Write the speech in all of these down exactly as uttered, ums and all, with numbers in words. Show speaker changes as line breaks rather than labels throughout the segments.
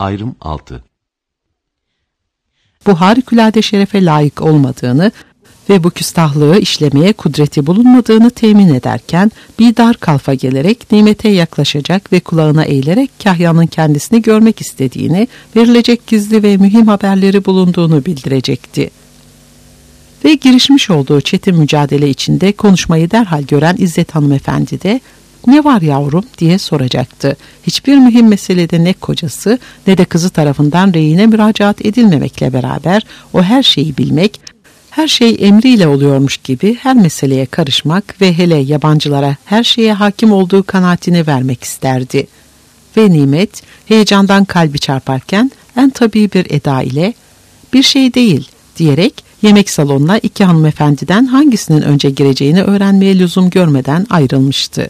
Ayrım altı.
Bu harikulade şerefe layık olmadığını ve bu küstahlığı işlemeye kudreti bulunmadığını temin ederken bir dar kalfa gelerek Nimet'e yaklaşacak ve kulağına eğilerek Kahya'nın kendisini görmek istediğini, verilecek gizli ve mühim haberleri bulunduğunu bildirecekti. Ve girişmiş olduğu çetin mücadele içinde konuşmayı derhal gören İzzet hanımefendi de "Ne var yavrum?" diye soracaktı. Hiçbir mühim meselede ne kocası ne de kızı tarafından reyine müracaat edilmemekle beraber o her şeyi bilmek, her şey emriyle oluyormuş gibi her meseleye karışmak ve hele yabancılara her şeye hakim olduğu kanaatini vermek isterdi. Ve Nimet heyecandan kalbi çarparken en tabii bir eda ile "Bir şey değil" diyerek yemek salonuna iki hanımefendiden hangisinin önce gireceğini öğrenmeye lüzum görmeden ayrılmıştı.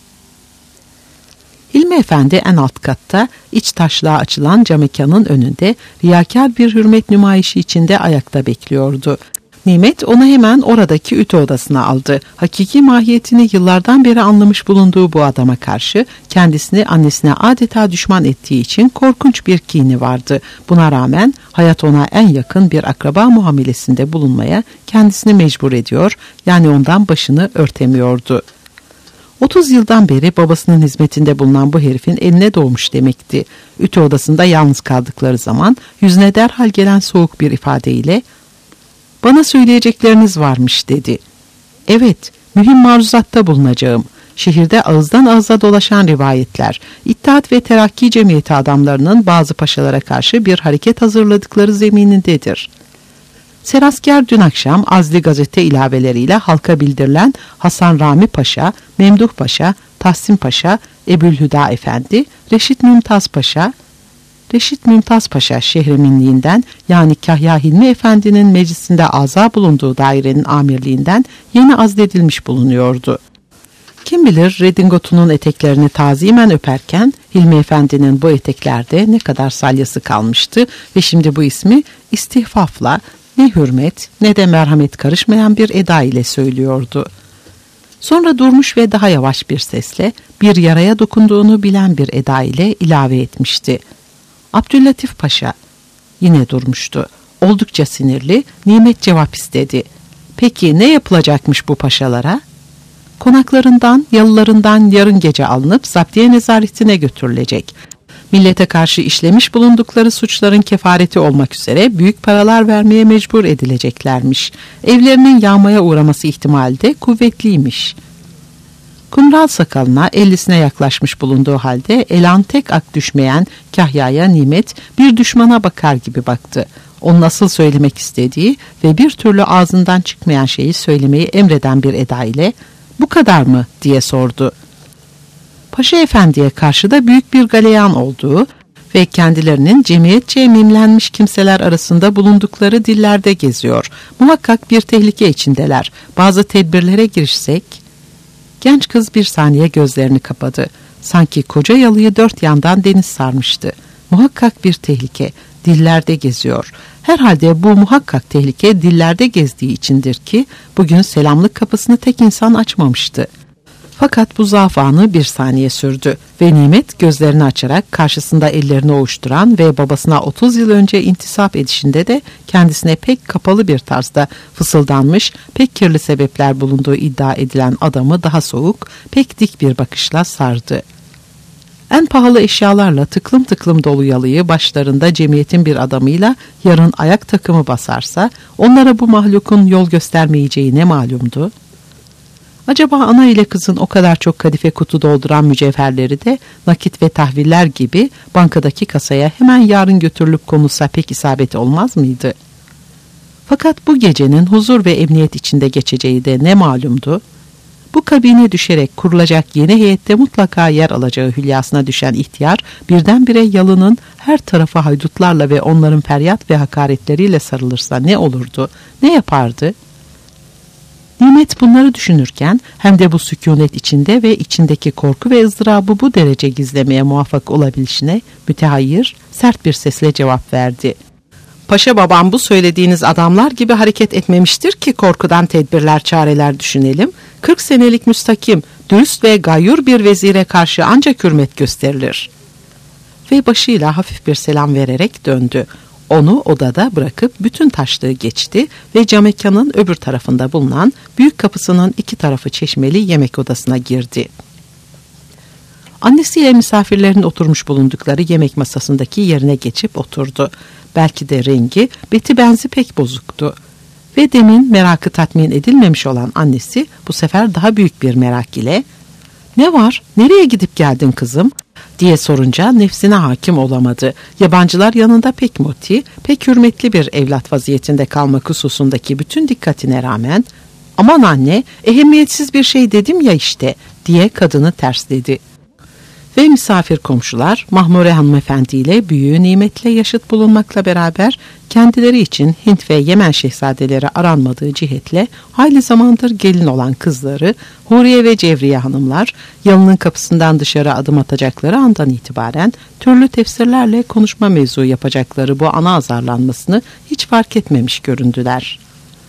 Hilmi Efendi en alt katta iç taşlığa açılan camekanın önünde riyakâr bir hürmet nümayişi içinde ayakta bekliyordu. Nimet onu hemen oradaki ütü odasına aldı. Hakiki mahiyetini yıllardan beri anlamış bulunduğu bu adama karşı kendisini annesine adeta düşman ettiği için korkunç bir kini vardı. Buna rağmen hayat ona en yakın bir akraba muamelesinde bulunmaya kendisini mecbur ediyor, yani ondan başını örtemiyordu. otuz yıldan beri babasının hizmetinde bulunan bu herifin eline doğmuş demekti. Ütü odasında yalnız kaldıkları zaman yüzüne derhal gelen soğuk bir ifadeyle "Bana söyleyecekleriniz varmış" dedi. "Evet, mühim maruzatta bulunacağım. Şehirde ağızdan ağıza dolaşan rivayetler, İttihat ve Terakki Cemiyeti adamlarının bazı paşalara karşı bir hareket hazırladıkları zeminindedir. Serasker dün akşam azli gazete ilaveleriyle halka bildirilen Hasan Rami Paşa, Memduh Paşa, Tahsin Paşa, Ebu'l-Hüda Efendi, Reşit Mümtaz Paşa, Reşit Mümtaz Paşa şehreminliğinden, yani Kahya Hilmi Efendi'nin meclisinde azâ bulunduğu dairenin amirliğinden yeni azledilmiş bulunuyordu. Kim bilir redingotunun eteklerini tazimen öperken Hilmi Efendi'nin bu eteklerde ne kadar salyası kalmıştı ve şimdi bu ismi istihfafla, ne hürmet ne de merhamet karışmayan bir eda ile söylüyordu. Sonra durmuş ve daha yavaş bir sesle bir yaraya dokunduğunu bilen bir eda ile ilave etmişti. Abdüllatif Paşa. Yine durmuştu. Oldukça sinirli, Nimet cevap istedi. Peki ne yapılacakmış bu paşalara? Konaklarından, yalılarından yarın gece alınıp zaptiye nezaretine götürülecek. Millete karşı işlemiş bulundukları suçların kefareti olmak üzere büyük paralar vermeye mecbur edileceklermiş. Evlerinin yağmaya uğraması ihtimali de kuvvetliymiş. Kumral sakalına ellisine yaklaşmış bulunduğu halde elan tek ak düşmeyen Kahya'ya Nimet bir düşmana bakar gibi baktı. Onun nasıl söylemek istediği ve bir türlü ağzından çıkmayan şeyi söylemeyi emreden bir eda ile "Bu kadar mı?" diye sordu. Paşa Efendi'ye karşı da büyük bir galeyan olduğu ve kendilerinin cemiyetçe mimlenmiş kimseler arasında bulundukları dillerde geziyor. Muhakkak bir tehlike içindeler. Bazı tedbirlere girişsek... Genç kız bir saniye gözlerini kapadı. Sanki koca yalıyı dört yandan deniz sarmıştı. Muhakkak bir tehlike, dillerde geziyor. Herhalde bu muhakkak tehlike dillerde gezdiği içindir ki bugün selamlık kapısını tek insan açmamıştı. Fakat bu zaaf anı bir saniye sürdü ve Nimet gözlerini açarak karşısında ellerini ovuşturan ve babasına otuz yıl önce intisap edişinde de kendisine pek kapalı bir tarzda fısıldanmış, pek kirli sebepler bulunduğu iddia edilen adamı daha soğuk, pek dik bir bakışla sardı. En pahalı eşyalarla tıklım tıklım dolu yalıyı başlarında cemiyetin bir adamıyla yarın ayak takımı basarsa onlara bu mahlukun yol göstermeyeceği ne malumdu? Acaba ana ile kızın o kadar çok kadife kutu dolduran mücevherleri de nakit ve tahviller gibi bankadaki kasaya hemen yarın götürülüp konulsa pek isabet olmaz mıydı? Fakat bu gecenin huzur ve emniyet içinde geçeceği de ne malumdu? Bu kabine düşerek kurulacak yeni heyette mutlaka yer alacağı hülyasına düşen ihtiyar birdenbire yalının her tarafı haydutlarla ve onların feryat ve hakaretleriyle sarılırsa ne olurdu, ne yapardı? Nimet bunları düşünürken hem de bu sükunet içinde ve içindeki korku ve ızdırabı bu derece gizlemeye muvaffak olabilişine mütehayyir, sert bir sesle cevap verdi. Paşa babam bu söylediğiniz adamlar gibi hareket etmemiştir ki korkudan tedbirler, çareler düşünelim. Kırk senelik müstakim, dürüst ve gayyur bir vezire karşı ancak hürmet gösterilir. ve başıyla hafif bir selam vererek döndü. Onu odada bırakıp bütün taşlığı geçti ve camekanın öbür tarafında bulunan büyük kapısının iki tarafı çeşmeli yemek odasına girdi. Annesiyle misafirlerin oturmuş bulundukları yemek masasındaki yerine geçip oturdu. Belki de rengi beti benzi pek bozuktu. Ve demin merakı tatmin edilmemiş olan annesi bu sefer daha büyük bir merak ile "Ne var, nereye gidip geldin kızım?" diye sorunca nefsine hakim olamadı. Yabancılar yanında pek muti, pek hürmetli bir evlat vaziyetinde kalmak hususundaki bütün dikkatine rağmen "Aman anne, ehemmiyetsiz bir şey dedim ya işte" diye kadını tersledi. Ve misafir komşular Mahmure hanımefendi ile büyüğü Nimet'le yaşıt bulunmakla beraber kendileri için Hint ve Yemen şehzadeleri aranmadığı cihetle hayli zamandır gelin olan kızları Huriye ve Cevriye hanımlar yalının kapısından dışarı adım atacakları andan itibaren türlü tefsirlerle konuşma mevzu yapacakları bu ana azarlanmasını hiç fark etmemiş göründüler.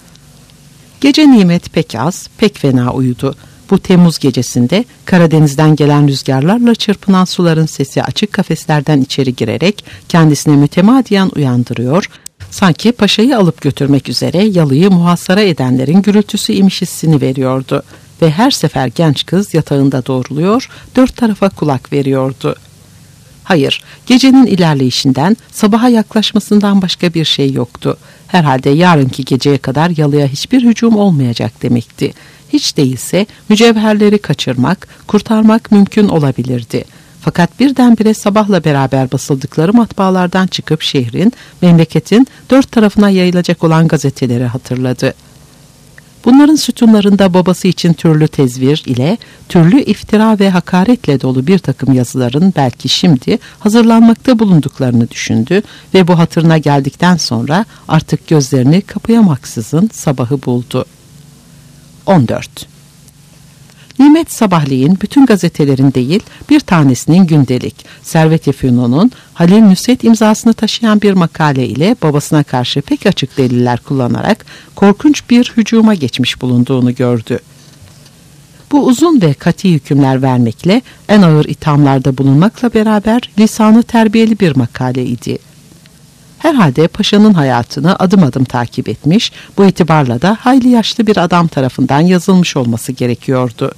Gece Nimet pek az, pek fena uyudu. Bu Temmuz gecesinde Karadeniz'den gelen rüzgarlarla çırpınan suların sesi açık kafeslerden içeri girerek kendisini mütemadiyen uyandırıyor, sanki paşayı alıp götürmek üzere yalıyı muhasara edenlerin gürültüsü imiş hissini veriyordu ve her sefer genç kız yatağında doğruluyor, dört tarafa kulak veriyordu. Hayır, gecenin ilerleyişinden, sabaha yaklaşmasından başka bir şey yoktu. Herhalde yarınki geceye kadar yalıya hiçbir hücum olmayacak demekti. Hiç değilse mücevherleri kaçırmak, kurtarmak mümkün olabilirdi. Fakat birdenbire sabahla beraber basıldıkları matbaalardan çıkıp şehrin, memleketin dört tarafına yayılacak olan gazeteleri hatırladı. Bunların sütunlarında babası için türlü tezvir ile, türlü iftira ve hakaretle dolu bir takım yazıların belki şimdi hazırlanmakta bulunduklarını düşündü ve bu hatırına geldikten sonra artık gözlerini kapayamaksızın sabahı buldu. on dört. Nimet sabahleyin bütün gazetelerin değil bir tanesinin gündelik, Servet-i Fünun'un Halil Nusret imzasını taşıyan bir makale ile babasına karşı pek açık deliller kullanarak korkunç bir hücuma geçmiş bulunduğunu gördü. Bu uzun ve kati hükümler vermekle en ağır ithamlarda bulunmakla beraber lisanı terbiyeli bir makale idi. Herhalde paşanın hayatını adım adım takip etmiş, bu itibarla da hayli yaşlı bir adam tarafından yazılmış olması gerekiyordu.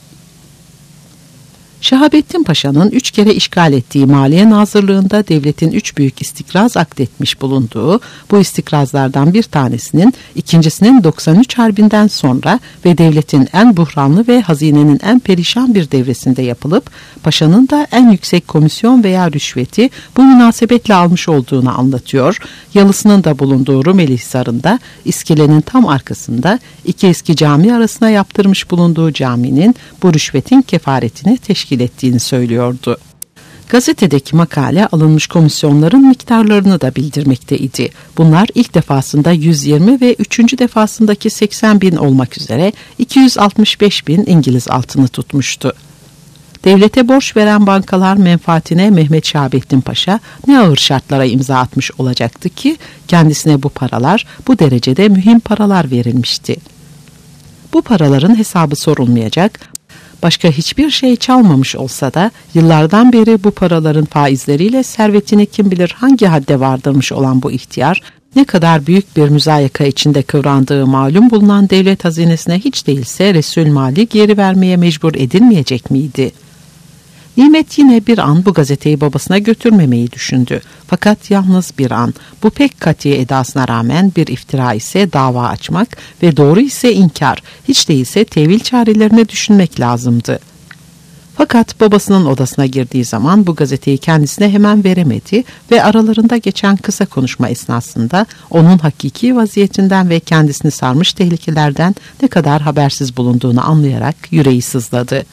Şahabettin Paşa'nın üç kere işgal ettiği Maliye Nazırlığı'nda devletin üç büyük istikraz akdetmiş bulunduğu, bu istikrazlardan bir tanesinin ikincisinin doksan üç Harbi'nden sonra ve devletin en buhranlı ve hazinenin en perişan bir devresinde yapılıp, Paşa'nın da en yüksek komisyon veya rüşveti bu münasebetle almış olduğunu anlatıyor. Yalısının da bulunduğu Rumeli Hisarı'nda, iskelenin tam arkasında iki eski cami arasına yaptırmış bulunduğu caminin bu rüşvetin kefaretini teşkil ettiğini söylüyordu. Gazetedeki makale alınmış komisyonların miktarlarını da bildirmekteydi. Bunlar ilk defasında yüz yirmi ve üçüncü defasındaki seksen bin olmak üzere iki yüz altmış beş bin İngiliz altını tutmuştu. Devlete borç veren bankalar menfaatine Mehmet Şahabettin Paşa ne ağır şartlara imza atmış olacaktı ki kendisine bu paralar bu derecede mühim paralar verilmişti. Bu paraların hesabı sorulmayacak, başka hiçbir şey çalmamış olsa da yıllardan beri bu paraların faizleriyle servetini kim bilir hangi hadde vardırmış olan bu ihtiyar, ne kadar büyük bir müzayaka içinde kıvrandığı malum bulunan devlet hazinesine hiç değilse Resul Mali geri vermeye mecbur edilmeyecek miydi? Nimet yine bir an bu gazeteyi babasına götürmemeyi düşündü. Fakat yalnız bir an, bu pek kati edasına rağmen bir iftira ise dava açmak ve doğru ise inkar, hiç değilse tevil çarelerini düşünmek lazımdı. Fakat babasının odasına girdiği zaman bu gazeteyi kendisine hemen veremedi ve aralarında geçen kısa konuşma esnasında onun hakiki vaziyetinden ve kendisini sarmış tehlikelerden ne kadar habersiz bulunduğunu anlayarak yüreği sızladı.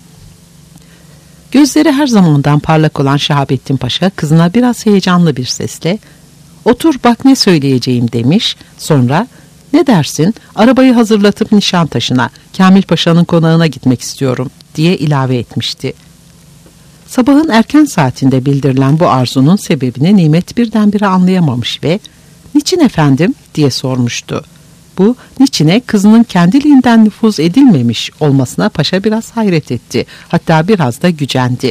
Gözleri her zamandan parlak olan Şahabettin Paşa kızına biraz heyecanlı bir sesle "Otur bak ne söyleyeceğim" demiş. Sonra "Ne dersin, arabayı hazırlatıp Nişantaşı'na, Kamil Paşa'nın konağına gitmek istiyorum" diye ilave etmişti. Sabahın erken saatinde bildirilen bu arzunun sebebini Nimet birdenbire anlayamamış ve "Niçin efendim?" diye sormuştu. Bu niçine kızının kendiliğinden nüfuz edilmemiş olmasına paşa biraz hayret etti. Hatta biraz da gücendi.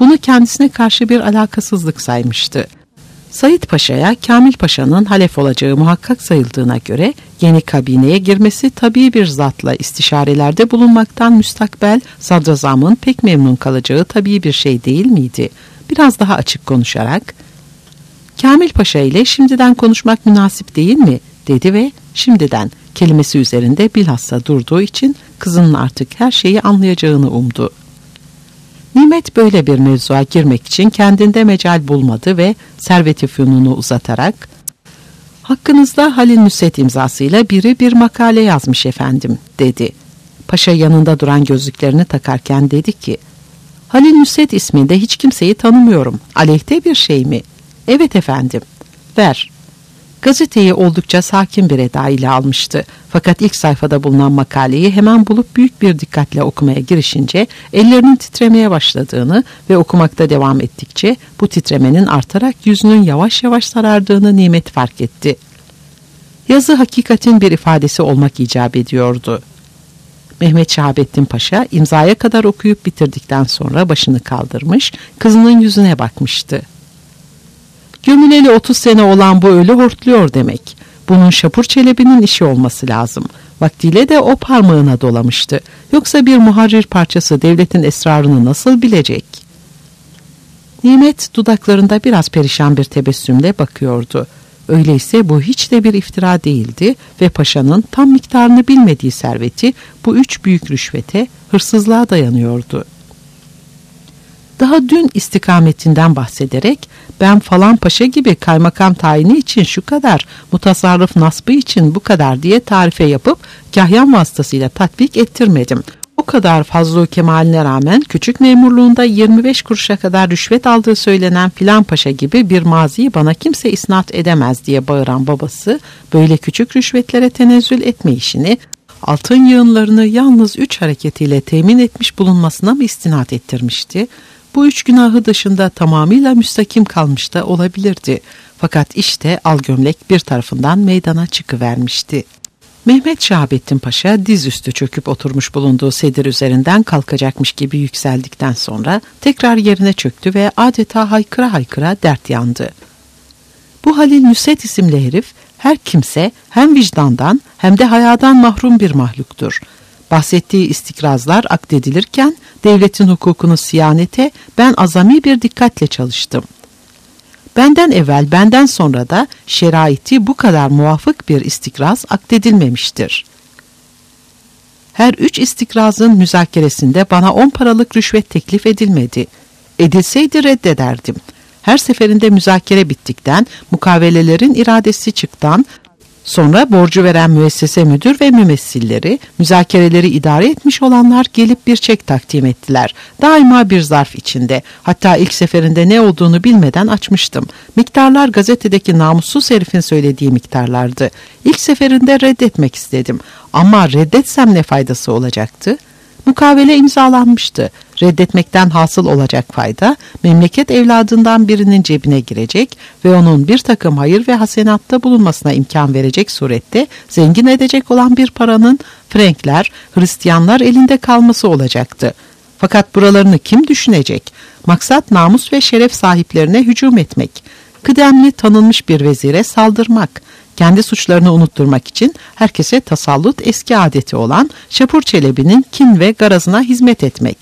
bunu kendisine karşı bir alakasızlık saymıştı. Said Paşa'ya Kamil Paşa'nın halef olacağı muhakkak sayıldığına göre yeni kabineye girmesi tabii bir zatla istişarelerde bulunmaktan müstakbel sadrazamın pek memnun kalacağı tabii bir şey değil miydi? Biraz daha açık konuşarak, Kamil Paşa ile şimdiden konuşmak münasip değil mi? Dedi ve şimdiden kelimesi üzerinde bilhassa durduğu için kızının artık her şeyi anlayacağını umdu. Nimet böyle bir mevzuya girmek için kendinde mecal bulmadı ve Servet-i Fünun'u uzatarak, hakkınızda Halil Nusret imzasıyla biri bir makale yazmış efendim, dedi. Paşa yanında duran gözlüklerini takarken dedi ki, Halil Nusret isminde hiç kimseyi tanımıyorum. Aleyhte bir şey mi? Evet efendim. Ver. Gazeteyi oldukça sakin bir eda ile almıştı. Fakat ilk sayfada bulunan makaleyi hemen bulup büyük bir dikkatle okumaya girişince ellerinin titremeye başladığını ve okumakta devam ettikçe bu titremenin artarak yüzünün yavaş yavaş sarardığını Nimet fark etti. Yazı hakikatin bir ifadesi olmak icap ediyordu. Mehmet Şahabettin Paşa imzaya kadar okuyup bitirdikten sonra başını kaldırmış, kızının yüzüne bakmıştı. Gömüleli otuz sene olan bu ölü hortluyor demek. Bunun Şapur Çelebi'nin işi olması lazım. Vaktiyle de o parmağına dolamıştı. Yoksa bir muharrir parçası devletin esrarını nasıl bilecek? Nimet dudaklarında biraz perişan bir tebessümle bakıyordu. Öyleyse bu hiç de bir iftira değildi ve paşanın tam miktarını bilmediği serveti bu üç büyük rüşvete, hırsızlığa dayanıyordu. Daha dün istikametinden bahsederek ben falan paşa gibi kaymakam tayini için şu kadar, mutasarrıf nasbı için bu kadar diye tarife yapıp kahyan vasıtasıyla tatbik ettirmedim. O kadar fazla kemaline rağmen küçük memurluğunda yirmi beş kuruşa kadar rüşvet aldığı söylenen filan paşa gibi bir maziyi bana kimse isnat edemez diye bağıran babası böyle küçük rüşvetlere tenezzül etme işini altın yığınlarını yalnız üç hareketiyle temin etmiş bulunmasına mı istinat ettirmişti? Bu üç günahı dışında tamamıyla müstakim kalmış da olabilirdi. Fakat işte al gömlek bir tarafından meydana çıkıvermişti. Mehmet Şahabettin Paşa dizüstü çöküp oturmuş bulunduğu sedir üzerinden kalkacakmış gibi yükseldikten sonra tekrar yerine çöktü ve adeta haykıra haykıra dert yandı. Bu Halil Nusret isimli herif her kimse hem vicdandan hem de hayadan mahrum bir mahluktur. Bahsettiği istikrazlar akdedilirken devletin hukukunu siyanete ben azami bir dikkatle çalıştım. Benden evvel, benden sonra da şeraiti bu kadar muvafık bir istikraz akdedilmemiştir. Her üç istikrazın müzakeresinde bana on paralık rüşvet teklif edilmedi. Edilseydi reddederdim. Her seferinde müzakere bittikten, mukavelelerin iradesi çıktan, sonra borcu veren müessese müdür ve mümessilleri, müzakereleri idare etmiş olanlar gelip bir çek takdim ettiler. Daima bir zarf içinde. Hatta ilk seferinde ne olduğunu bilmeden açmıştım. Miktarlar gazetedeki namussuz herifin söylediği miktarlardı. İlk seferinde reddetmek istedim. Ama reddetsem ne faydası olacaktı? Mukavele imzalanmıştı. Reddetmekten hasıl olacak fayda, memleket evladından birinin cebine girecek ve onun bir takım hayır ve hasenatta bulunmasına imkan verecek surette zengin edecek olan bir paranın Frankler, Hristiyanlar elinde kalması olacaktı. Fakat buralarını kim düşünecek? Maksat namus ve şeref sahiplerine hücum etmek. Kıdemli tanınmış bir vezire saldırmak. Kendi suçlarını unutturmak için herkese tasallut eski adeti olan Şapur Çelebi'nin kin ve garazına hizmet etmek.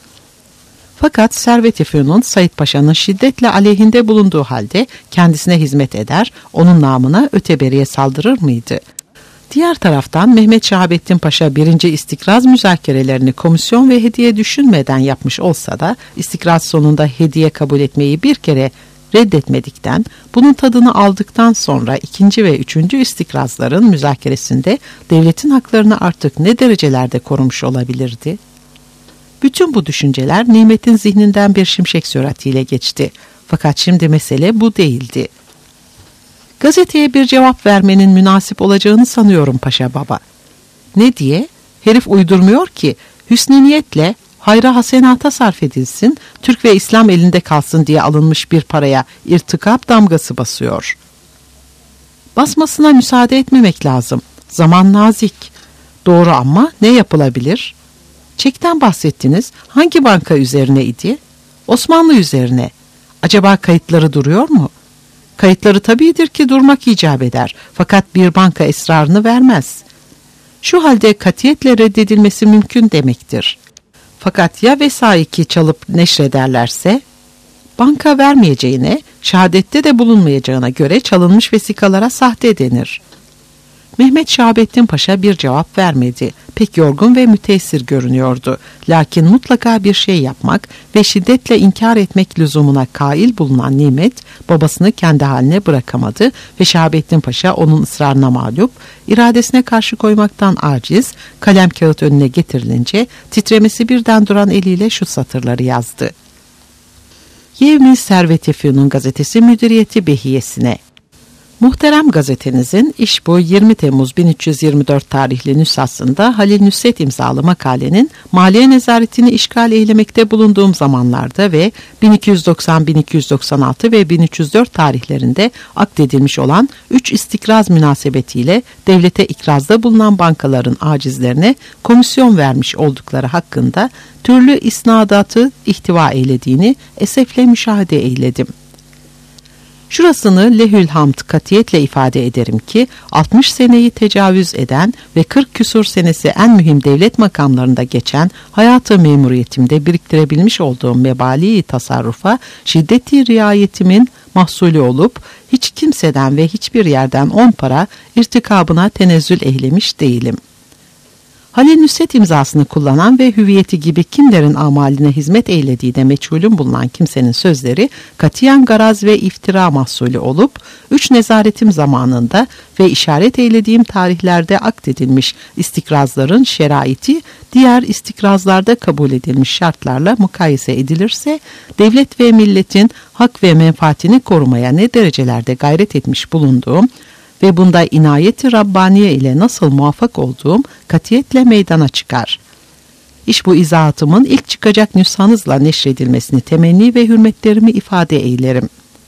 Fakat Servet-i Fünun Said Paşa'nın şiddetle aleyhinde bulunduğu halde kendisine hizmet eder, onun namına öteberiye saldırır mıydı? Diğer taraftan Mehmet Şahabettin Paşa birinci istikraz müzakerelerini komisyon ve hediye düşünmeden yapmış olsa da istikraz sonunda hediye kabul etmeyi bir kere reddetmedikten, bunun tadını aldıktan sonra ikinci ve üçüncü istikrazların müzakeresinde devletin haklarını artık ne derecelerde korumuş olabilirdi? Bütün bu düşünceler Nimet'in zihninden bir şimşek süratiyle geçti. Fakat şimdi mesele bu değildi. Gazeteye bir cevap vermenin münasip olacağını sanıyorum Paşa Baba. Ne diye? Herif uydurmuyor ki, hüsnü niyetle hayra hasenata sarf edilsin, Türk ve İslam elinde kalsın diye alınmış bir paraya irtikap damgası basıyor. Basmasına müsaade etmemek lazım. Zaman nazik. Doğru ama ne yapılabilir? Çekten bahsettiniz. Hangi banka üzerine idi? Osmanlı üzerine. Acaba kayıtları duruyor mu? Kayıtları tabiidir ki durmak icap eder. Fakat bir banka esrarını vermez. Şu halde katiyetle reddedilmesi mümkün demektir. Fakat ya vesaiki çalıp neşrederlerse? Banka vermeyeceğine, şehadette de bulunmayacağına göre çalınmış vesikalara sahte denir. Mehmet Şahabettin Paşa bir cevap vermedi. Pek yorgun ve müteessir görünüyordu. Lakin mutlaka bir şey yapmak ve şiddetle inkar etmek lüzumuna kail bulunan Nimet, babasını kendi haline bırakamadı ve Şahabettin Paşa onun ısrarına mağlup, iradesine karşı koymaktan aciz, kalem kağıt önüne getirilince titremesi birden duran eliyle şu satırları yazdı. Yevmi Servet-i Fünun gazetesi müdüriyeti behiyesine. Muhterem gazetenizin iş bu yirmi Temmuz bin üç yüz yirmi dört tarihli nüshasında Halil Nusret imzalı makalenin maliye nezaretini işgal eylemekte bulunduğum zamanlarda ve bin iki yüz doksan bin iki yüz doksan altı ve bin üç yüz dört tarihlerinde akdedilmiş olan üç istikraz münasebetiyle devlete ikrazda bulunan bankaların acizlerine komisyon vermiş oldukları hakkında türlü isnadatı ihtiva eylediğini esefle müşahede eyledim. Şurasını lehül hamd katiyetle ifade ederim ki altmış seneyi tecavüz eden ve kırk küsur senesi en mühim devlet makamlarında geçen hayatı memuriyetimde biriktirebilmiş olduğum mebali tasarrufa şiddeti riayetimin mahsulü olup hiç kimseden ve hiçbir yerden on para irtikabına tenezzül eylemiş değilim. Halil Nusret imzasını kullanan ve hüviyeti gibi kimlerin amaline hizmet eylediği de meçhulün bulunan kimsenin sözleri katiyen garaz ve iftira mahsulü olup, üç nezaretim zamanında ve işaret eylediğim tarihlerde akdedilmiş istikrazların şeraiti, diğer istikrazlarda kabul edilmiş şartlarla mukayese edilirse, devlet ve milletin hak ve menfaatini korumaya ne derecelerde gayret etmiş bulunduğum, ve bunda inayeti Rabbaniye ile nasıl muvaffak olduğum katiyetle meydana çıkar. İş bu izahatımın ilk çıkacak nüshanızla neşredilmesini temenni ve hürmetlerimi ifade eylerim.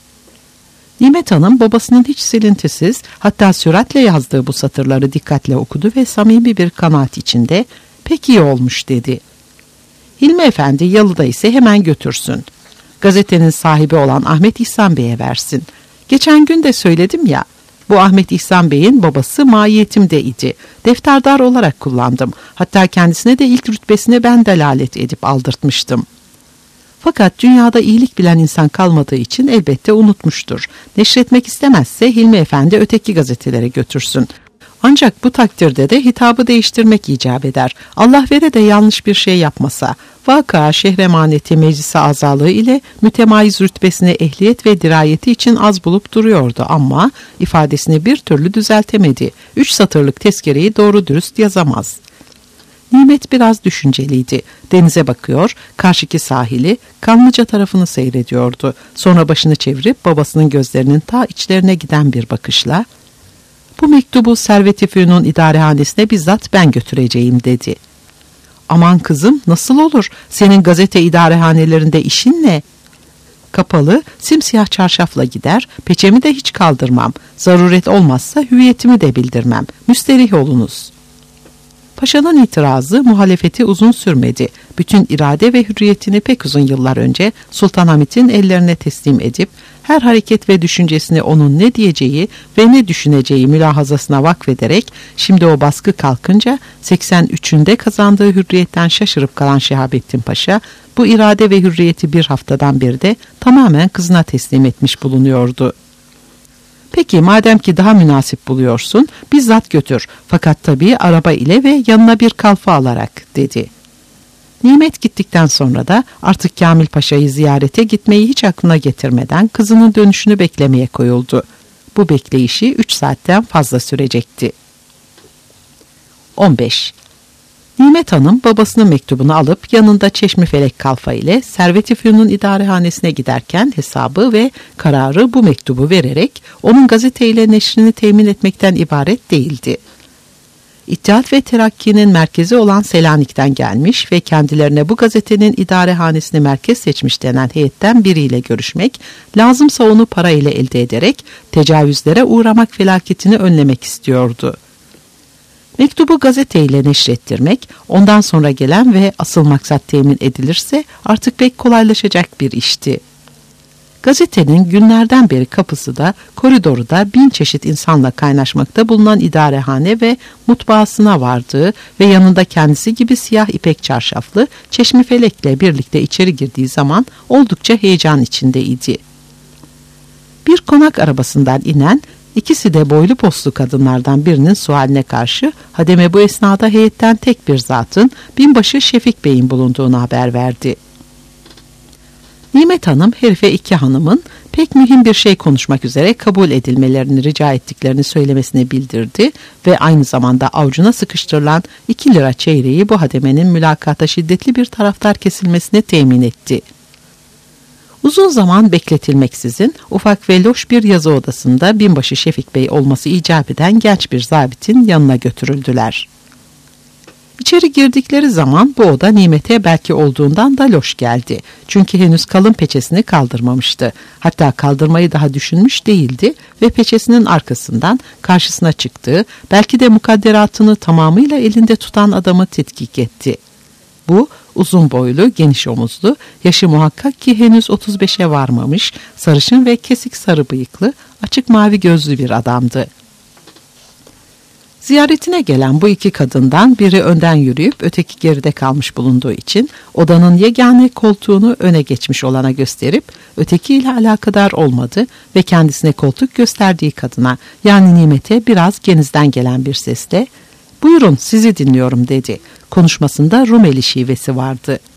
Nimet Hanım babasının hiç silintisiz, hatta süratle yazdığı bu satırları dikkatle okudu ve samimi bir kanaat içinde pek iyi olmuş dedi. Hilmi Efendi yalıda ise hemen götürsün. Gazetenin sahibi olan Ahmet İhsan Bey'e versin. Geçen gün de söyledim ya, bu Ahmet İhsan Bey'in babası mahiyetimde idi. Defterdar olarak kullandım. Hatta kendisine de ilk rütbesine ben delalet edip aldırtmıştım. Fakat dünyada iyilik bilen insan kalmadığı için elbette unutmuştur. Neşretmek istemezse Hilmi Efendi öteki gazetelere götürsün. Ancak bu takdirde de hitabı değiştirmek icap eder. Allah vere de yanlış bir şey yapmasa. Vaka şehremaneti meclisi azalığı ile mütemayiz rütbesine ehliyet ve dirayeti için az bulup duruyordu ama ifadesini bir türlü düzeltemedi. Üç satırlık tezkereyi doğru dürüst yazamaz. Nimet biraz düşünceliydi. Denize bakıyor, karşıki sahili, Kanlıca tarafını seyrediyordu. Sonra başını çevirip babasının gözlerinin ta içlerine giden bir bakışla "Bu mektubu Servet-i Fünun idarehanesine bizzat ben götüreceğim" dedi. "Aman kızım, nasıl olur? Senin gazete idarehanelerinde işin ne?" "Kapalı, simsiyah çarşafla gider, peçemi de hiç kaldırmam. Zaruret olmazsa hüviyetimi de bildirmem. Müsterih olunuz." Paşa'nın itirazı, muhalefeti uzun sürmedi. Bütün irade ve hürriyetini pek uzun yıllar önce Sultanahmet'in ellerine teslim edip, her hareket ve düşüncesini onun ne diyeceği ve ne düşüneceği mülahazasına vakfederek, şimdi o baskı kalkınca seksen üçünde kazandığı hürriyetten şaşırıp kalan Şehabettin Paşa, bu irade ve hürriyeti bir haftadan beri de tamamen kızına teslim etmiş bulunuyordu. "Peki madem ki daha münasip buluyorsun, bizzat götür. Fakat tabii araba ile ve yanına bir kalfa alarak" dedi. Nimet gittikten sonra da artık Kamil Paşa'yı ziyarete gitmeyi hiç aklına getirmeden kızının dönüşünü beklemeye koyuldu. Bu bekleyişi üç saatten fazla sürecekti. on beş. Nimet Hanım babasının mektubunu alıp yanında Çeşmifelek kalfa ile Servet-i Fünun idarehanesine giderken hesabı ve kararı bu mektubu vererek onun gazeteyle neşrini temin etmekten ibaret değildi. İttihat ve Terakki'nin merkezi olan Selanik'ten gelmiş ve kendilerine bu gazetenin idarehanesini merkez seçmiş denen heyetten biriyle görüşmek, lazımsa onu para ile elde ederek tecavüzlere uğramak felaketini önlemek istiyordu. Mektubu gazeteyle neşrettirmek, ondan sonra gelen ve asıl maksat temin edilirse artık pek kolaylaşacak bir işti. Gazetenin günlerden beri kapısı da, koridoru da bin çeşit insanla kaynaşmakta bulunan idarehane ve mutbaasına vardığı ve yanında kendisi gibi siyah ipek çarşaflı Çeşmifelek'le birlikte içeri girdiği zaman oldukça heyecan içindeydi. Bir konak arabasından inen, İkisi de boylu postlu kadınlardan birinin sualine karşı hademe bu esnada heyetten tek bir zatın binbaşı Şefik Bey'in bulunduğunu haber verdi. Nimet Hanım herife iki hanımın pek mühim bir şey konuşmak üzere kabul edilmelerini rica ettiklerini söylemesini bildirdi ve aynı zamanda avucuna sıkıştırılan iki lira çeyreği bu hademenin mülakata şiddetli bir taraftar kesilmesine temin etti. Uzun zaman bekletilmeksizin ufak ve loş bir yazı odasında binbaşı Şefik Bey olması icap eden genç bir zabitin yanına götürüldüler. İçeri girdikleri zaman bu oda Nimet'e belki olduğundan da loş geldi. Çünkü henüz kalın peçesini kaldırmamıştı. Hatta kaldırmayı daha düşünmüş değildi ve peçesinin arkasından karşısına çıktığı, belki de mukadderatını tamamıyla elinde tutan adamı tetkik etti. Bu uzun boylu, geniş omuzlu, yaşı muhakkak ki henüz otuz beşe varmamış, sarışın ve kesik sarı bıyıklı, açık mavi gözlü bir adamdı. Ziyaretine gelen bu iki kadından biri önden yürüyüp öteki geride kalmış bulunduğu için odanın yegane koltuğunu öne geçmiş olana gösterip ötekiyle alakadar olmadı ve kendisine koltuk gösterdiği kadına, yani Nimet'e biraz genizden gelen bir sesle "Buyurun, sizi dinliyorum" dedi. Konuşmasında Rumeli şivesi vardı.